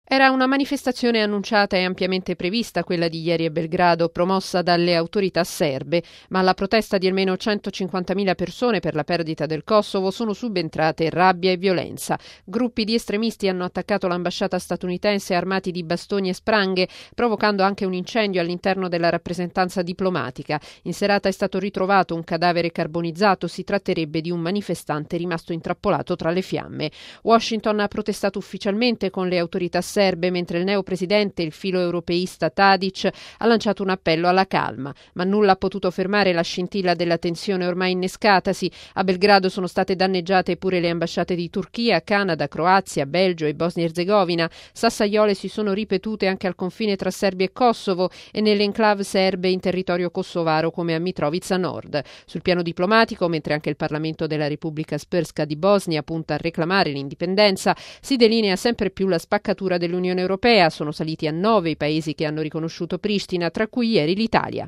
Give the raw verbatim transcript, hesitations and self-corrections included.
Era una manifestazione annunciata e ampiamente prevista quella di ieri a Belgrado, promossa dalle autorità serbe, ma alla protesta di almeno centocinquantamila persone per la perdita del Kosovo sono subentrate rabbia e violenza. Gruppi di estremisti hanno attaccato l'ambasciata statunitense armati di bastoni e spranghe, provocando anche un incendio all'interno della rappresentanza diplomatica. In serata è stato ritrovato un cadavere carbonizzato, si tratterebbe di un manifestante rimasto intrappolato tra le fiamme. Washington ha protestato ufficialmente con le autorità serbe serbe, mentre il neopresidente, il filo europeista Tadic, ha lanciato un appello alla calma, ma nulla ha potuto fermare la scintilla della tensione ormai innescatasi. A Belgrado sono state danneggiate pure le ambasciate di Turchia, Canada, Croazia, Belgio e Bosnia-Erzegovina. Sassaiole si sono ripetute anche al confine tra Serbia e Kosovo e nelle enclave serbe in territorio kosovaro come a Mitrovica Nord. Sul piano diplomatico, mentre anche il Parlamento della Repubblica Srpska di Bosnia punta a reclamare l'indipendenza, si delinea sempre più la spaccatura dell'Unione Europea. Sono saliti a nove i paesi che hanno riconosciuto Pristina, tra cui ieri l'Italia.